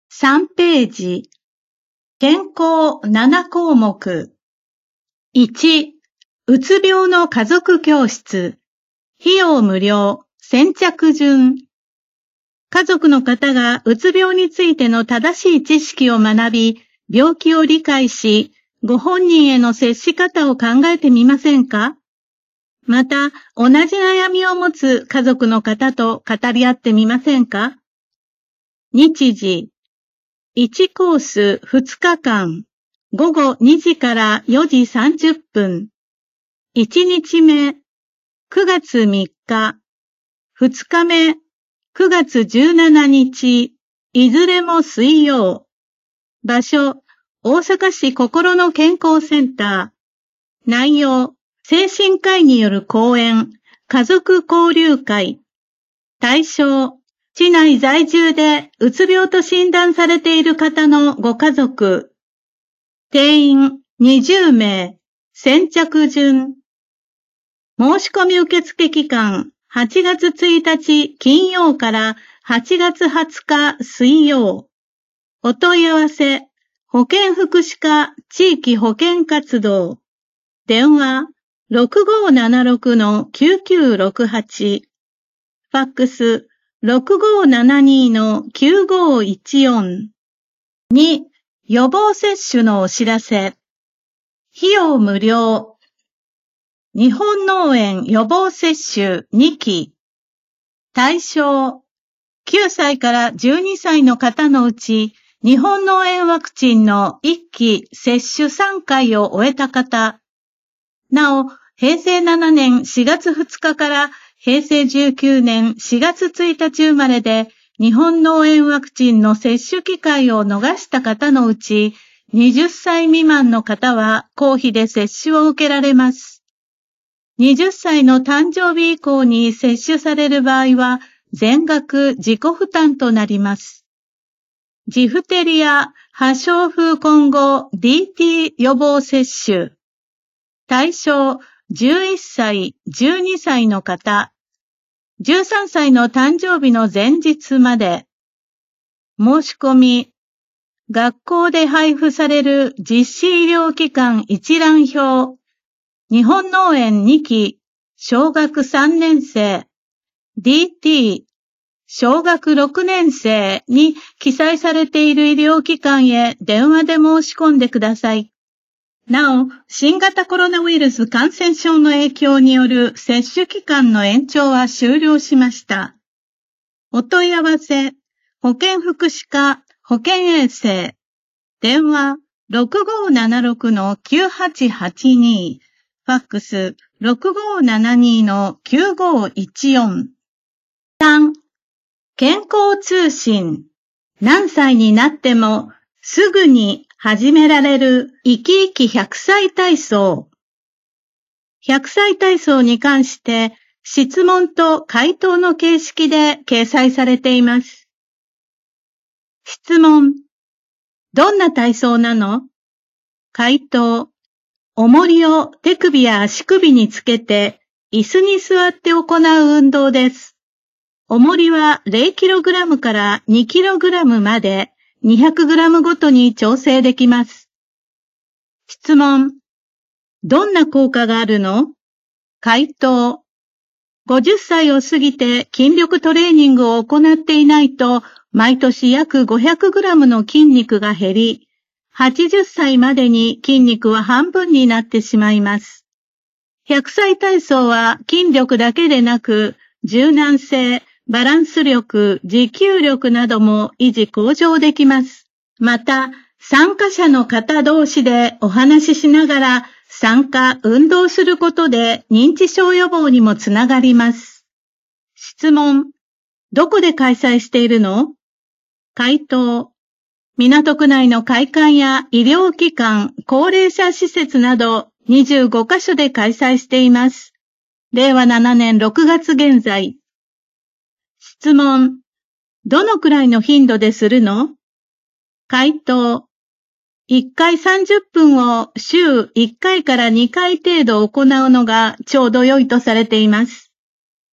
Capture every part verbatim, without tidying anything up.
さんページ、健康なな項目。いち、うつ病の家族教室。費用無料、先着順。家族の方がうつ病についての正しい知識を学び、病気を理解し、ご本人への接し方を考えてみませんか？また、同じ悩みを持つ家族の方と語り合ってみませんか？日時、いちコースふつかかん、ごごにじからよじさんじゅっぷん。いちにちめ、くがつみっか。ふつかめ、くがつじゅうしちにち。いずれも水曜。場所、大阪市心の健康センター。内容、精神科医による講演、家族交流会。対象、市内在住でうつ病と診断されている方のご家族。定員にじゅうめい、先着順。申し込み受付期間、はちがつついたち金曜からはちがつはつか水曜。お問い合わせ、保健福祉課地域保健活動。電話、ろくごーななろくのきゅうきゅうろくはち。ファックス、ろくごーななにのきゅうごーいちよん。に、予防接種のお知らせ。費用無料。日本脳炎予防接種にき。対象、きゅうさいからじゅうにさいの方のうち、日本脳炎ワクチンのいっき接種さんかいを終えた方。なお、へいせいななねんしがつふつかからへいせいじゅうきゅうねんしがつついたち生まれで、日本脳炎ワクチンの接種機会を逃した方のうち、はたち未満の方は公費で接種を受けられます。はたちの誕生日以降に接種される場合は、全額自己負担となります。ジフテリア、破傷風混合 ディーティー 予防接種。対象、じゅういっさい、じゅうにさいの方。じゅうさんさいの誕生日の前日まで。申し込み。学校で配布される実施医療機関一覧表。日本脳炎にき、小学さんねんせい。ディーティー、小学ろくねんせいに記載されている医療機関へ電話で申し込んでください。なお、新型コロナウイルス感染症の影響による接種期間の延長は終了しました。お問い合わせ、保健福祉課、保健衛生。電話、ろくごーななろくのきゅうはちはちに。ファックス、ろくごーななにのきゅうごーいちよん。さん、健康通信。何歳になってもすぐに始められる生き生きひゃくさい体操。ひゃくさい体操に関して質問と回答の形式で掲載されています。質問。どんな体操なの？回答。重りを手首や足首につけて椅子に座って行う運動です。重りは ゼロキログラム からにキログラム までにひゃくグラムごとに調整できます。質問。どんな効果があるの？回答。ごじゅっさいを過ぎて筋力トレーニングを行っていないと、毎年約 ごひゃくグラム の筋肉が減り、はちじゅっさいまでに筋肉は半分になってしまいます。ひゃくさい体操は筋力だけでなく、柔軟性、バランス力、持久力なども維持向上できます。また、参加者の方同士でお話ししながら参加、運動することで認知症予防にもつながります。質問。どこで開催しているの？回答。港区内の会館や医療機関、高齢者施設などにじゅうごかしょで開催しています。れいわななねんろくがつ現在。質問。どのくらいの頻度でするの？回答。いっかいさんじゅっぷんを週いっかいからにかい程度行うのがちょうど良いとされています。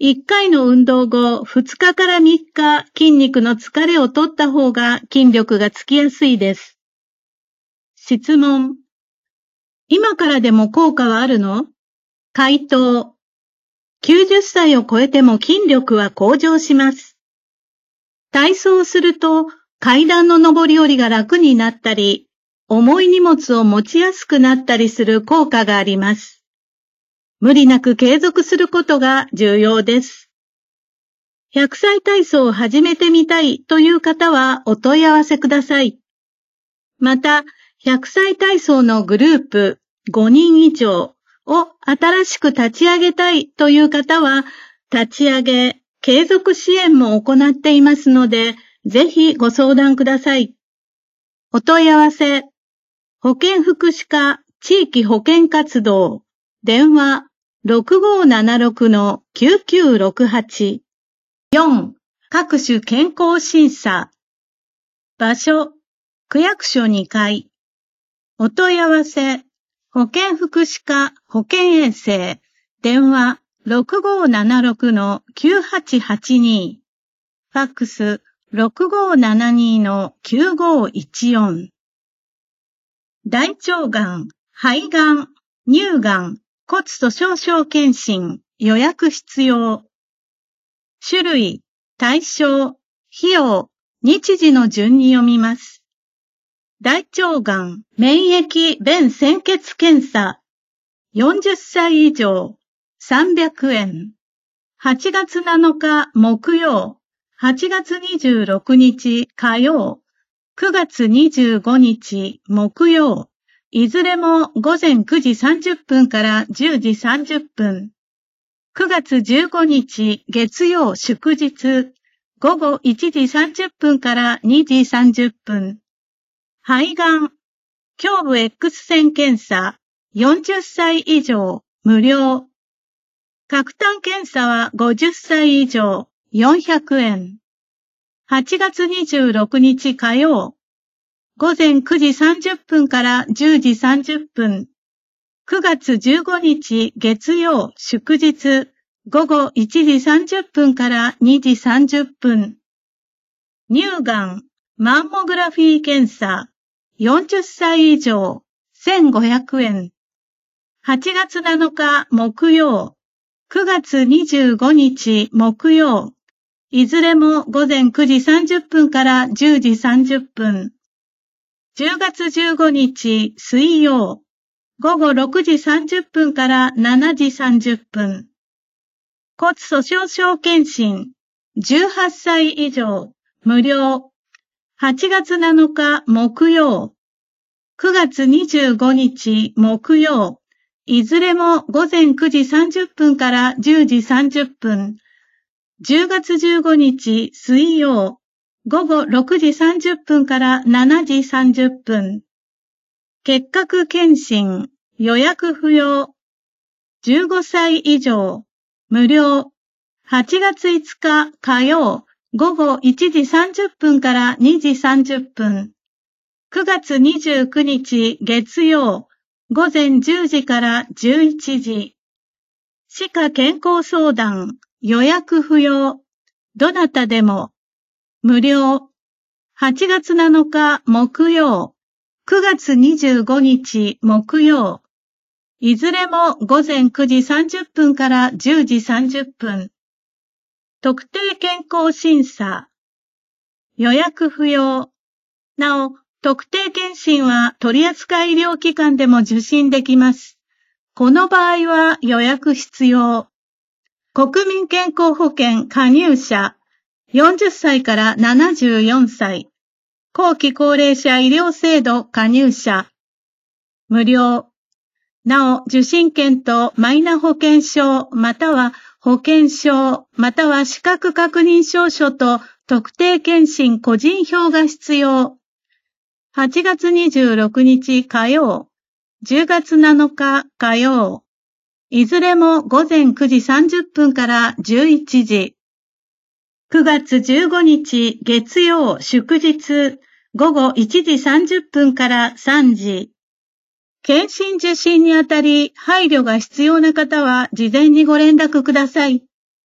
いっかいの運動後、ふつかからみっか筋肉の疲れを取った方が筋力がつきやすいです。質問。今からでも効果はあるの？回答。きゅうじゅっさいを超えても筋力は向上します。体操をすると階段の上り下りが楽になったり、重い荷物を持ちやすくなったりする効果があります。無理なく継続することが重要です。ひゃくさい体操を始めてみたいという方はお問い合わせください。また、ひゃくさい体操のグループごにん以上を新しく立ち上げたいという方は、立ち上げ、継続支援も行っていますので、ぜひご相談ください。お問い合わせ、保健福祉課地域保健活動、電話 ろくごーななろくのきゅうきゅうろくはち。よん. 各種健康審査。場所、区役所にかい。お問い合わせ、保健福祉課保健衛生、電話 ろくごーななろくのきゅうはちはちに。ファックス ろくごーななにのきゅうごーいちよん。大腸がん、肺がん、乳がん、骨粗鬆症検診、予約必要。種類、対象、費用、日時の順に読みます。大腸がん、免疫便潜血検査。よんじゅっさい以上、さんびゃくえん。はちがつなのか木曜、はちがつにじゅうろくにち火曜、くがつにじゅうごにち木曜、いずれもごぜんくじさんじゅっぷんからじゅうじさんじゅっぷん。くがつじゅうごにち月曜祝日、ごごいちじさんじゅっぷんからにじさんじゅっぷん。肺がん、胸部 X 線検査、よんじゅっさい以上、無料。核炭検査はごじゅっさい以上、よんひゃくえん。はちがつにじゅうろくにち火曜、ごぜんくじさんじゅっぷんからじゅうじさんじゅっぷん。くがつじゅうごにち月曜祝日、ごごいちじさんじゅっぷんからにじさんじゅっぷん。乳がん、マンモグラフィー検査、よんじゅっさい以上、せんごひゃくえん。はちがつなのか木曜、くがつにじゅうごにち木曜、いずれもごぜんくじさんじゅっぷんからじゅうじさんじゅっぷん。じゅうがつじゅうごにち水曜、ごごろくじさんじゅっぷんからしちじさんじゅっぷん。骨粗鬆症検診、じゅうはっさい以上、無料。はちがつなのか木曜、くがつにじゅうごにち木曜、いずれもごぜんくじさんじゅっぷんからじゅうじさんじゅっぷん。じゅうがつじゅうごにち水曜、ごごろくじさんじゅっぷんからしちじさんじゅっぷん。結核検診、予約不要。じゅうごさい以上、無料。はちがついつか火曜、ごごいちじさんじゅっぷんからにじさんじゅっぷん。くがつにじゅうくにち月曜、ごぜんじゅうじからじゅういちじ。歯科健康相談、予約不要。どなたでも。無料。はちがつなのか木曜、くがつにじゅうごにち木曜。いずれもごぜんくじさんじゅっぷんからじゅうじさんじゅっぷん。特定健康審査。予約不要。なお、特定健診は取扱医療機関でも受診できます。この場合は予約必要。国民健康保険加入者。よんじゅっさいからななじゅうよんさい。後期高齢者医療制度加入者。無料。なお、受診券とマイナ保険証または保険証または資格確認証書と特定健診個人票が必要。はちがつにじゅうろくにち火曜、じゅうがつなのか火曜。いずれもごぜんくじさんじゅっぷんからじゅういちじ。くがつじゅうごにち月曜祝日、ごごいちじさんじゅっぷんからさんじ。検診受診にあたり配慮が必要な方は事前にご連絡ください。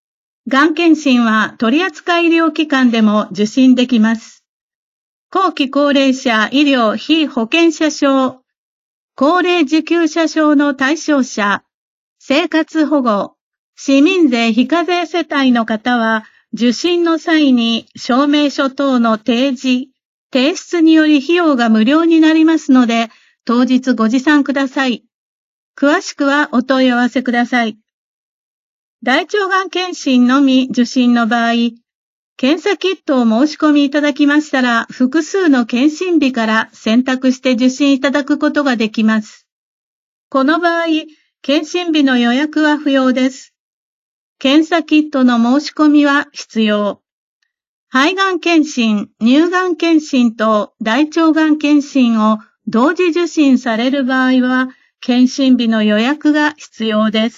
がん検診は取扱医療機関でも受診できます。後期高齢者医療非保険者証、高齢受給者証の対象者、生活保護、市民税非課税世帯の方は、受診の際に証明書等の提示、提出により費用が無料になりますので、当日ご持参ください。詳しくはお問い合わせください。大腸がん検診のみ受診の場合、検査キットを申し込みいただきましたら、複数の検診日から選択して受診いただくことができます。この場合、検診日の予約は不要です。検査キットの申し込みは必要。肺がん検診、乳がん検診と大腸がん検診を同時受診される場合は、検診日の予約が必要です。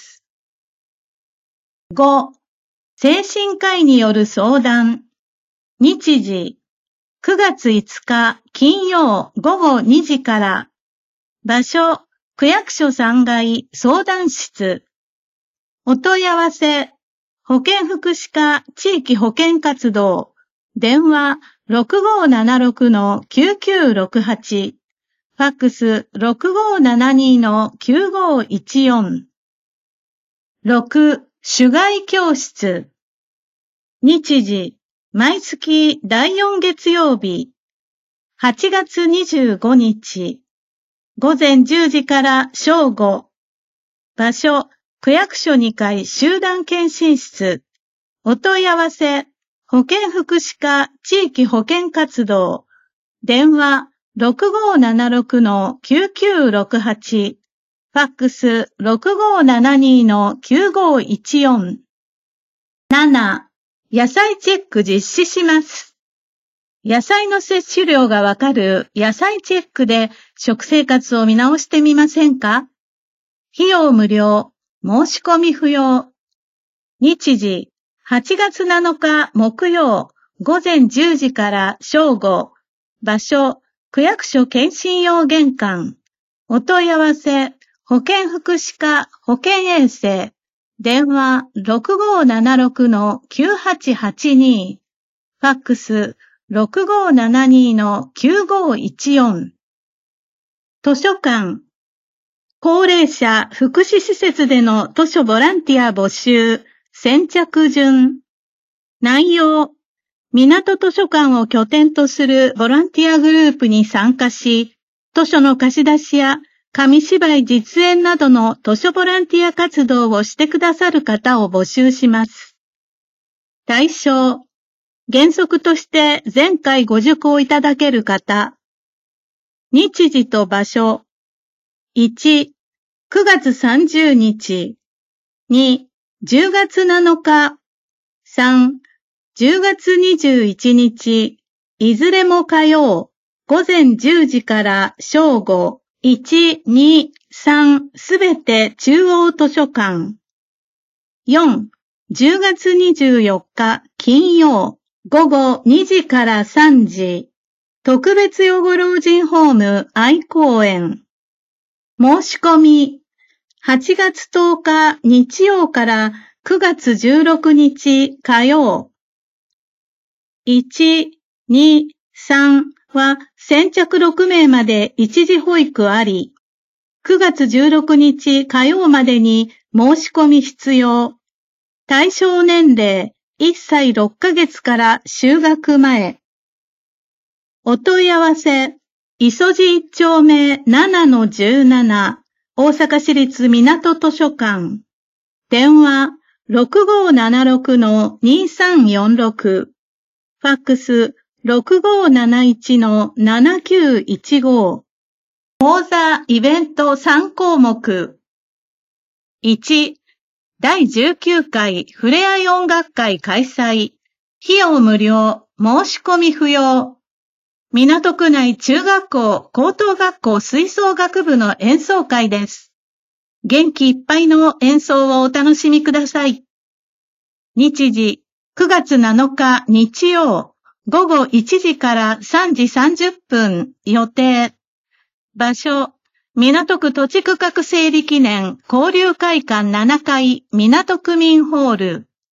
ご. 精神科医による相談。日時、くがついつか金曜ごごにじから。場所、区役所さんがい相談室。お問い合わせ、保健福祉課地域保健活動。電話 ろくごーななろくのきゅうきゅうろくはち。ファックス ろくごーななにのきゅうごーいちよん。ろく. 手外教室。日時、毎月だいよん月曜日。はちがつにじゅうごにち。ごぜんじゅうじから正午。場所、区役所にかい集団検診室。お問い合わせ、保健福祉課地域保健活動。電話 ろくごーななろくのきゅうきゅうろくはち。ファックス ろくごーななにのきゅうごーいちよん。なな. 野菜チェック実施します。野菜の摂取量がわかる野菜チェックで食生活を見直してみませんか？費用無料、申し込み不要。日時、はちがつなのか木曜、ごぜんじゅうじから正午。場所、区役所検診用玄関。お問い合わせ、保健福祉課保健衛生。電話 ろくごーななろくのきゅうはちはちに。ファックス ろくごーななにのきゅうごーいちよん。図書館。高齢者福祉施設での図書ボランティア募集。先着順。内容。港図書館を拠点とするボランティアグループに参加し、図書の貸し出しや紙芝居実演などの図書ボランティア活動をしてくださる方を募集します。対象。原則として前回ご受講いただける方。日時と場所。いち. くがつさんじゅうにち。に. じゅうがつなのか。さん. じゅうがつにじゅういちにち。いずれも火曜。ごぜんじゅうじから正午。いち、に、さんすべて中央図書館。よん. じゅうがつにじゅうよっか金曜ごごにじからさんじ。特別養護老人ホーム愛公園。申し込みはちがつとおか日曜からくがつじゅうろくにち火曜。いち、に、さんは先着ろくめいまで一時保育あり、くがつじゅうろくにち火曜までに申し込み必要。対象年齢いっさいろっかげつから就学前。お問い合わせ、磯路一丁目ななのじゅうなな、大阪市立港図書館。電話 ろくごーななろくのにさんよんろく。ファックス ろくごーなないちのななきゅういちご。講座イベントさんこうもく。いち. だいじゅうきゅうかいふれあい音楽会開催。費用無料、申し込み不要。港区内中学校、高等学校吹奏楽部の演奏会です。元気いっぱいの演奏をお楽しみください。日時、くがつなのか日曜、ごごいちじからさんじさんじゅっぷん予定。場所、港区土地区画整理記念交流会館ななかい港区民ホール。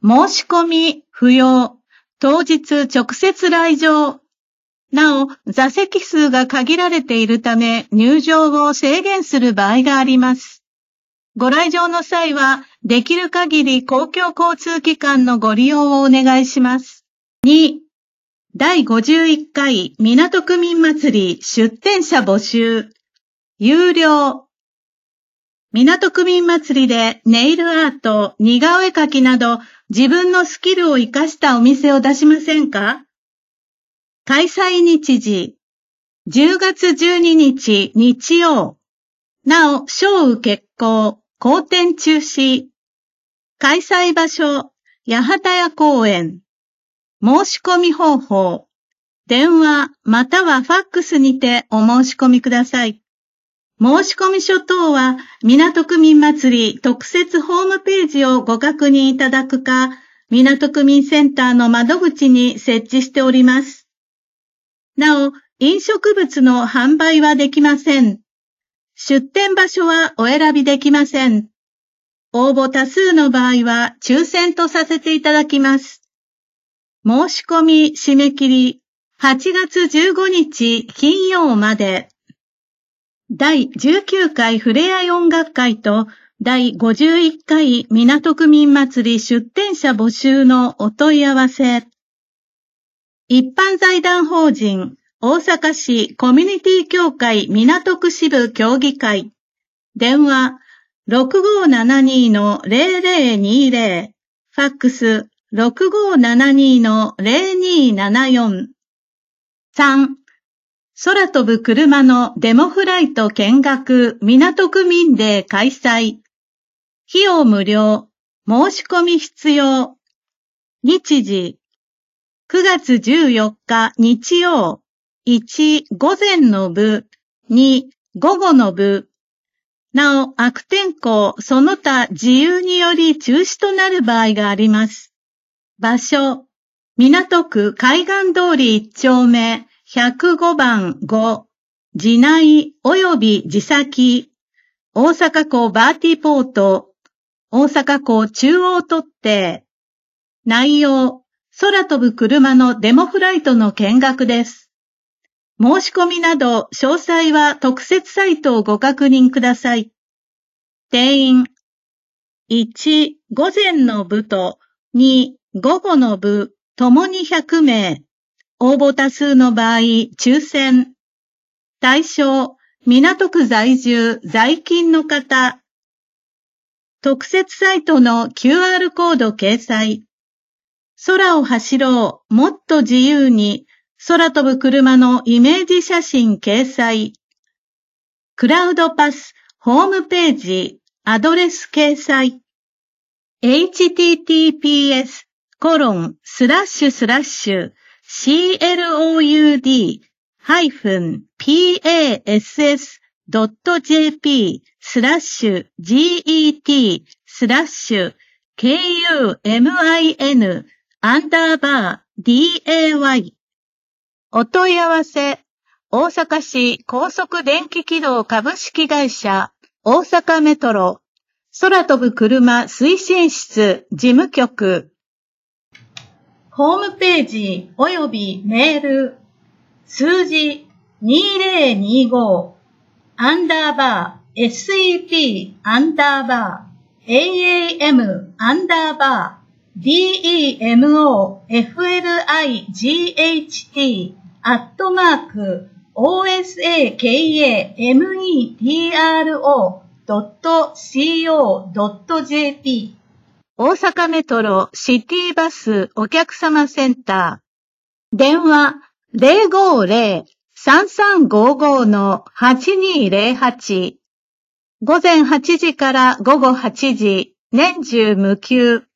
申し込み不要。当日直接来場。なお、座席数が限られているため、入場を制限する場合があります。ご来場の際は、できる限り公共交通機関のご利用をお願いします。に、第ごじゅういっかい港区民祭り出展者募集。有料。港区民祭りでネイルアート、似顔絵描きなど自分のスキルを活かしたお店を出しませんか？開催日時、じゅうがつじゅうににち日曜。なお、小雨決行、公展中止。開催場所、八幡屋公園。申し込み方法、電話またはファックスにてお申し込みください。申し込み書等は、港区民祭り特設ホームページをご確認いただくか、港区民センターの窓口に設置しております。なお、飲食物の販売はできません。出店場所はお選びできません。応募多数の場合は抽選とさせていただきます。申し込み締め切りはちがつじゅうごにち金曜まで。だいじゅうきゅうかいふれあい音楽会とだいごじゅういっかい港区民祭り出展者募集のお問い合わせ。一般財団法人大阪市コミュニティ協会港区支部協議会。電話 ろくごーななに のゼロゼロにゼロ。ファックス ろくごーななに のゼロにーななよん。さん. 空飛ぶ車のデモフライト見学港区民デー開催。費用無料。申し込み必要。日時。くがつじゅうよっか日曜。いち. 午前の部。に. 午後の部。なお、悪天候、その他自由により中止となる場合があります。場所。港区海岸通りいっ丁目ひゃくごばんご。自内及び自先。大阪港バーティポート。大阪港中央特定。内容。空飛ぶ車のデモフライトの見学です。申し込みなど詳細は特設サイトをご確認ください。定員。いち. 午前の部とに. 午後の部、ともにひゃくめい。応募多数の場合、抽選。対象、港区在住、在勤の方。特設サイトの キューアール コード掲載。空を走ろう、もっと自由に、空飛ぶ車のイメージ写真掲載。クラウドパス、ホームページ、アドレス掲載。エイチティーティーピーエス コロンスラッシュスラッシュ シーエルオーユーディー ハイフン ピーエーエスエス ドット ジェーピー スラッシュ ジーイーティー スラッシュ ケーユーエムアイエヌ アンダーバー ディーエーワイ。お問い合わせ、大阪市高速電気軌道株式会社、大阪メトロ、空飛ぶ車推進室事務局。ホームページ及びメール、数字にゼロにご、アンダーバー、エスイーピー、アンダーバー、エーエーエム、アンダーバー、ディーイーエムオー、エフエルアイジーエイチティー、アットマーク、オーエスエーケーエーエムイーティーアールオードットシーオードットジェーピー。大阪メトロシティバスお客様センター。電話 ゼロごゼロ さんさんごご のはちにゼロはち。午前はちじから午後はちじ、年中無休。